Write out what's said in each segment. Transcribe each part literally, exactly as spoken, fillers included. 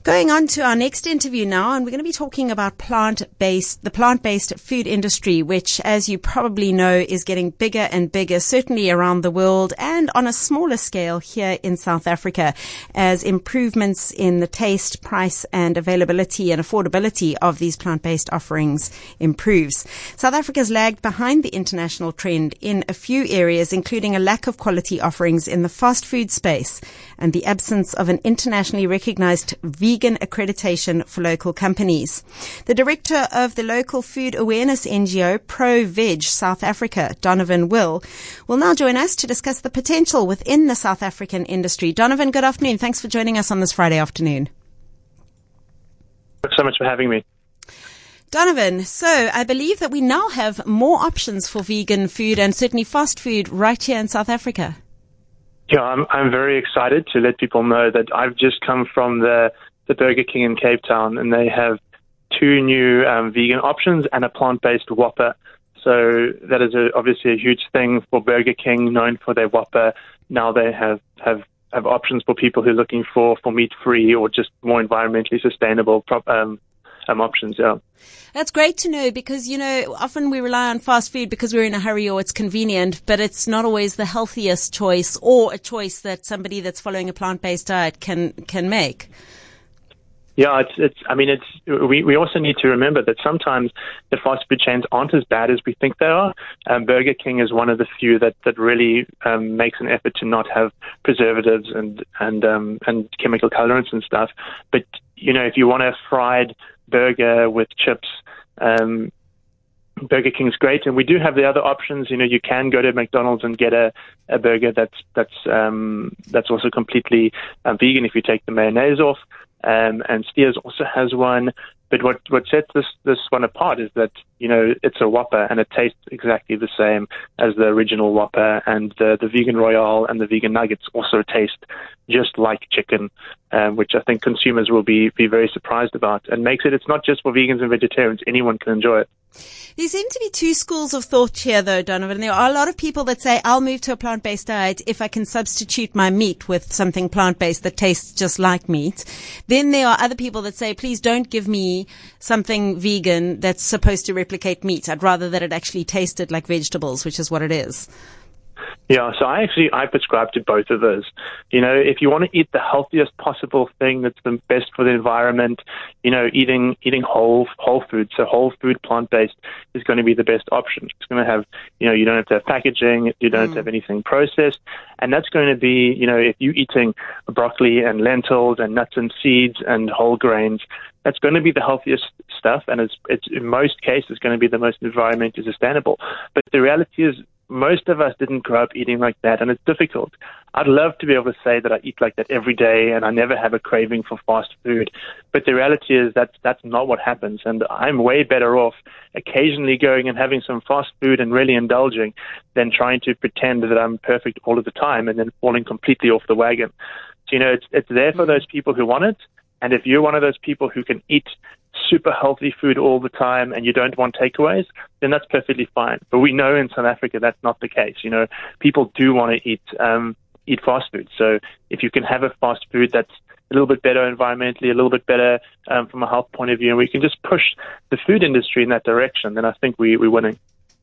Going on to our next interview now, and we're going to be talking about plant-based, the plant-based food industry, which, as you probably know, is getting bigger and bigger, certainly around the world and on a smaller scale here in South Africa, as improvements in the taste, price and availability and affordability of these plant-based offerings improves. South Africa's lagged behind the international trend in a few areas, including a lack of quality offerings in the fast food space and the absence of an internationally recognized vegan accreditation for local companies. The director of the local food awareness N G O, ProVeg South Africa, Donovan Will, will now join us to discuss the potential within the South African industry. Donovan, good afternoon. Thanks for joining us on this Friday afternoon. Thanks so much for having me. Donovan, so I believe that we now have more options for vegan food and certainly fast food right here in South Africa. Yeah, I'm I'm very excited to let people know that I've just come from the the Burger King in Cape Town, and they have two new um, vegan options and a plant-based Whopper. So that is a, obviously a huge thing for Burger King, known for their Whopper. Now they have, have, have options for people who are looking for, for meat-free or just more environmentally sustainable um, um, options, yeah. That's great to know because, you know, often we rely on fast food because we're in a hurry or it's convenient, but it's not always the healthiest choice or a choice that somebody that's following a plant-based diet can, can make. Yeah, it's, it's, I mean, it's, we, we also need to remember that sometimes the fast food chains aren't as bad as we think they are. Um, Burger King is one of the few that, that really, um, makes an effort to not have preservatives and, and, um, and chemical colorants and stuff. But, you know, if you want a fried burger with chips, um, Burger King's great, and we do have the other options. You know, you can go to McDonald's and get a, a burger that's that's um, that's also completely uh, vegan if you take the mayonnaise off. Um, and Steers also has one. But what, what sets this, this one apart is that, you know, it's a Whopper and it tastes exactly the same as the original Whopper, and the, the vegan Royale and the vegan nuggets also taste just like chicken, um, which I think consumers will be, be very surprised about, and makes it, it's not just for vegans and vegetarians, anyone can enjoy it. There seem to be two schools of thought here, though, Donovan. There are a lot of people that say, I'll move to a plant-based diet if I can substitute my meat with something plant-based that tastes just like meat. Then there are other people that say, please don't give me something vegan that's supposed to replicate meat. I'd rather that it actually tasted like vegetables, which is what it is. Yeah, so I actually, I prescribe to both of those. You know, if you want to eat the healthiest possible thing that's the best for the environment, you know, eating eating whole whole food, so whole food plant-based is going to be the best option. It's going to have, you know, you don't have to have packaging, you don't mm. have to have anything processed, and that's going to be, you know, if you're eating broccoli and lentils and nuts and seeds and whole grains, that's going to be the healthiest stuff, and it's, it's in most cases going to be the most environmentally sustainable. But the reality is, most of us didn't grow up eating like that, and it's difficult. I'd love to be able to say that I eat like that every day and I never have a craving for fast food, but the reality is that that's not what happens, and I'm way better off occasionally going and having some fast food and really indulging than trying to pretend that I'm perfect all of the time and then falling completely off the wagon. So, you know, it's, it's there for those people who want it, and if you're one of those people who can eat super healthy food all the time and you don't want takeaways, then that's perfectly fine. But we know in South Africa that's not the case. You know, people do want to eat um, eat fast food. So if you can have a fast food that's a little bit better environmentally, a little bit better um, from a health point of view, and we can just push the food industry in that direction, then I think we, we're winning.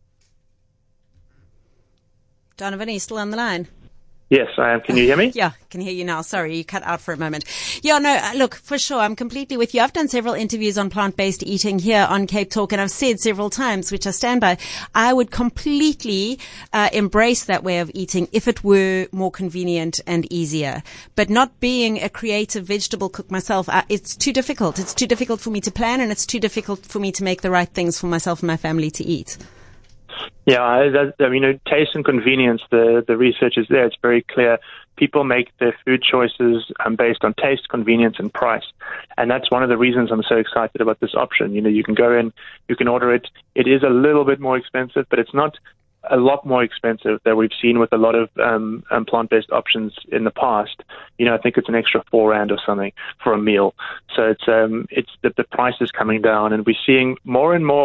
Donovan, are you still on the line? Yes, I am. Can you hear me? Yeah, I can hear you now. Sorry, you cut out for a moment. Yeah, no, look, for sure, I'm completely with you. I've done several interviews on plant-based eating here on Cape Talk, and I've said several times, which I stand by, I would completely uh, embrace that way of eating if it were more convenient and easier. But not being a creative vegetable cook myself, I, it's too difficult. It's too difficult for me to plan, and it's too difficult for me to make the right things for myself and my family to eat. Yeah, I, that, I mean, you know, taste and convenience, the, the research is there. It's very clear. People make their food choices um, based on taste, convenience, and price. And that's one of the reasons I'm so excited about this option. You know, you can go in, you can order it. It is a little bit more expensive, but it's not a lot more expensive that we've seen with a lot of um, um, plant-based options in the past. You know, I think it's an extra four rand or something for a meal. So it's um, it's the, the price is coming down, and we're seeing more and more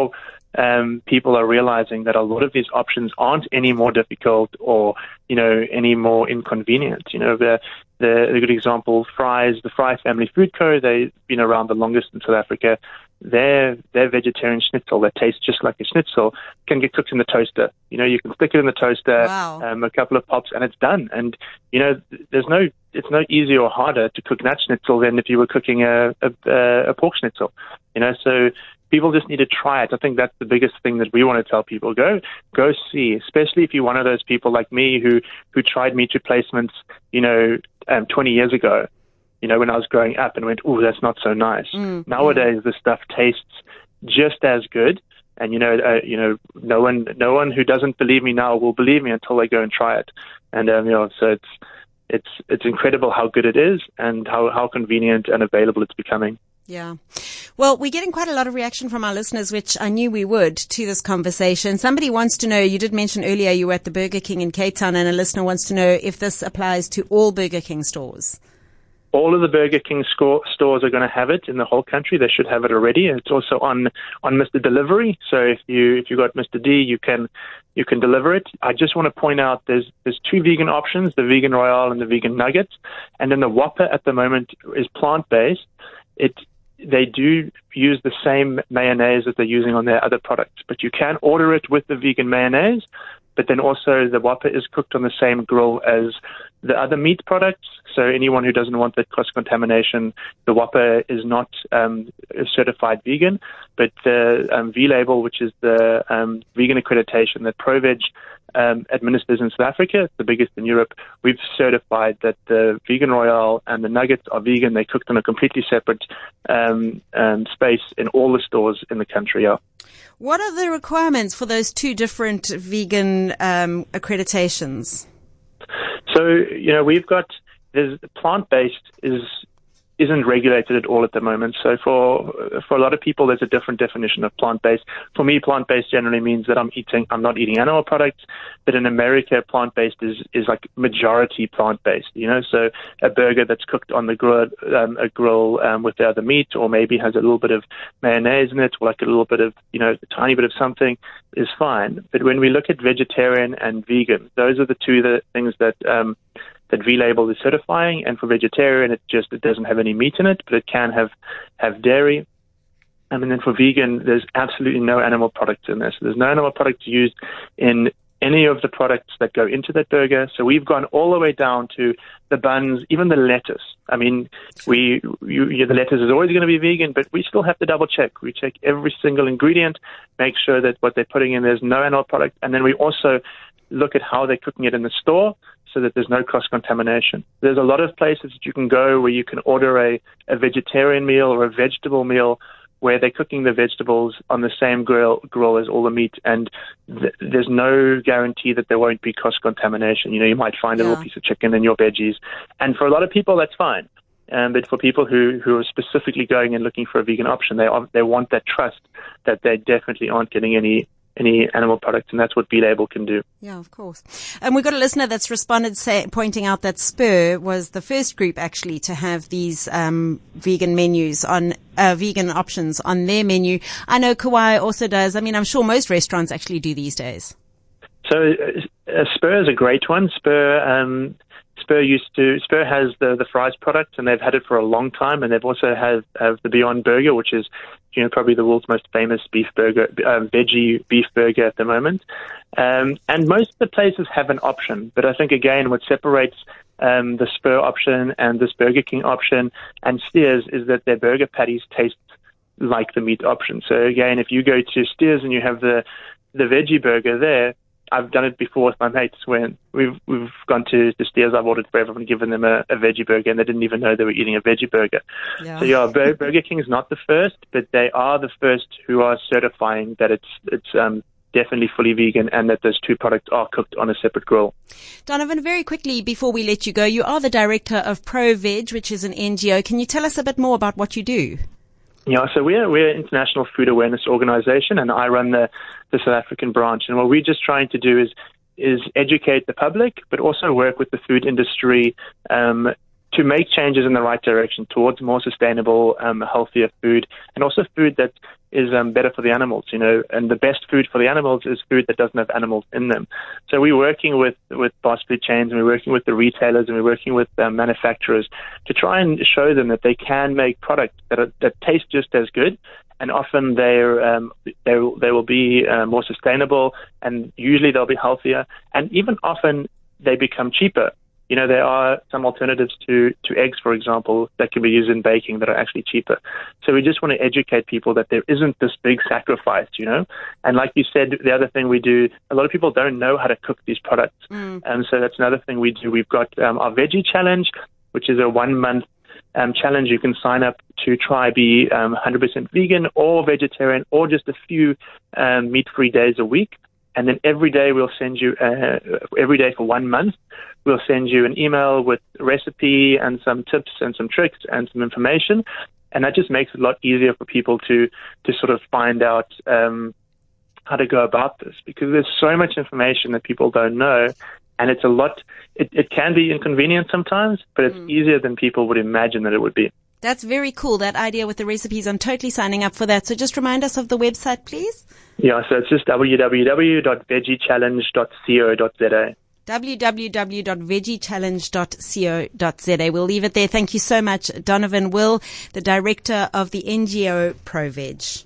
um, people are realizing that a lot of these options aren't any more difficult or, you know, any more inconvenient. You know, the, the, the good example, Fry's, the Fry Family Food Co., they've been around the longest in South Africa. Their, their vegetarian schnitzel that tastes just like a schnitzel can get cooked in the toaster. You know, you can stick it in the toaster, wow. um, a couple of pops, and it's done. And, you know, there's no, it's no easier or harder to cook that schnitzel than if you were cooking a, a, a pork schnitzel. You know, so people just need to try it. I think that's the biggest thing that we want to tell people. Go, go see, especially if you're one of those people like me who, who tried meat replacements, you know, um, twenty years ago. You know, when I was growing up and went, oh, that's not so nice. Mm, Nowadays, mm. the stuff tastes just as good. And, you know, uh, you know, no one, no one who doesn't believe me now will believe me until they go and try it. And, um, you know, so it's, it's, it's incredible how good it is and how, how convenient and available it's becoming. Yeah. Well, we're getting quite a lot of reaction from our listeners, which I knew we would, to this conversation. Somebody wants to know, you did mention earlier you were at the Burger King in Cape Town, and a listener wants to know if this applies to all Burger King stores. All of the Burger King score, stores are going to have it in the whole country. They should have it already. It's also on, on Mister Delivery. So if you if you got Mister D, you can you can deliver it. I just want to point out there's there's two vegan options: the Vegan Royale and the Vegan Nuggets. And then the Whopper at the moment is plant based. It they do use the same mayonnaise that they're using on their other products, but you can order it with the vegan mayonnaise. But then also the Whopper is cooked on the same grill as the other meat products. So anyone who doesn't want that cross-contamination, the Whopper is not um, certified vegan. But the um, V-Label, which is the um, vegan accreditation that ProVeg um, administers in South Africa, it's the biggest in Europe, we've certified that the Vegan Royale and the nuggets are vegan. They're cooked on a completely separate um, um, space in all the stores in the country. Yeah. What are the requirements for those two different vegan um, accreditations? So, you know, we've got, there's plant-based is, isn't regulated at all at the moment. So for, for a lot of people, there's a different definition of plant-based. For me, plant-based generally means that I'm eating, I'm not eating animal products. But in America, plant-based is, is like majority plant-based, you know, so a burger that's cooked on the grill, um, a grill, um, with the other meat, or maybe has a little bit of mayonnaise in it, or like a little bit of, you know, a tiny bit of something is fine. But when we look at vegetarian and vegan, those are the two the things that, um, that V-Label is certifying. And for vegetarian, it just, it doesn't have any meat in it, but it can have, have dairy. Um, and then for vegan, there's absolutely no animal products in there. So there's no animal products used in any of the products that go into that burger. So we've gone all the way down to the buns, even the lettuce. I mean, we you, you, the lettuce is always going to be vegan, but we still have to double check. We check every single ingredient, make sure that what they're putting in, there's no animal product. And then we also look at how they're cooking it in the store, so that there's no cross-contamination. There's a lot of places that you can go where you can order a, a vegetarian meal or a vegetable meal where they're cooking the vegetables on the same grill, grill as all the meat, and th- there's no guarantee that there won't be cross-contamination. You know, you might find a yeah. little piece of chicken in your veggies, and for a lot of people, that's fine. Um, but for people who, who are specifically going and looking for a vegan option, they are, they want that trust that they definitely aren't getting any any animal products, and that's what V-Label can do. Yeah, of course. And we've got a listener that's responded say, pointing out that Spur was the first group actually to have these um, vegan menus on uh, vegan options on their menu. I know Kauai also does. I mean, I'm sure most restaurants actually do these days. So uh, Spur is a great one. Spur um, Spur used to Spur has the the fries product, and they've had it for a long time, and they've also have, have the Beyond Burger, which is, you know, probably the world's most famous beef burger, um, veggie beef burger at the moment. Um, and most of the places have an option, but I think again what separates um, the Spur option and this Burger King option and Steers is that their burger patties taste like the meat option. So again, if you go to Steers and you have the the veggie burger there, I've done it before with my mates when we've we've gone to the Steers. I've ordered for everyone, given them a, a veggie burger, and they didn't even know they were eating a veggie burger. Yeah. So yeah, Burger King is not the first, but they are the first who are certifying that it's it's um, definitely fully vegan and that those two products are cooked on a separate grill. Donovan, very quickly before we let you go, you are the director of ProVeg, which is an N G O. Can you tell us a bit more about what you do? Yeah, so we're we're an international food awareness organization, and I run the, the South African branch. And what we're just trying to do is is educate the public, but also work with the food industry um, to make changes in the right direction towards more sustainable, um, healthier food, and also food that is um, better for the animals, you know, and the best food for the animals is food that doesn't have animals in them. So we're working with, with fast food chains, and we're working with the retailers, and we're working with um, manufacturers to try and show them that they can make products that are, that taste just as good, and often they're um, they they will be uh, more sustainable, and usually they'll be healthier, and even often they become cheaper. You know, there are some alternatives to, to eggs, for example, that can be used in baking that are actually cheaper. So we just want to educate people that there isn't this big sacrifice, you know. And like you said, the other thing we do, a lot of people don't know how to cook these products. Mm. And so that's another thing we do. We've got um, our Veggie Challenge, which is a one-month um, challenge. You can sign up to try be um, one hundred percent vegan or vegetarian or just a few um, meat-free days a week. And then every day we'll send you, uh, every day for one month, we'll send you an email with a recipe and some tips and some tricks and some information. And that just makes it a lot easier for people to, to sort of find out um, how to go about this, because there's so much information that people don't know. And it's a lot, it, it can be inconvenient sometimes, but it's mm. easier than people would imagine that it would be. That's very cool, that idea with the recipes. I'm totally signing up for that. So just remind us of the website, please. Yeah, so it's just w w w dot veggie challenge dot co dot z a. w w w dot veggie challenge dot co dot z a. We'll leave it there. Thank you so much, Donovan Will, the director of the N G O ProVeg.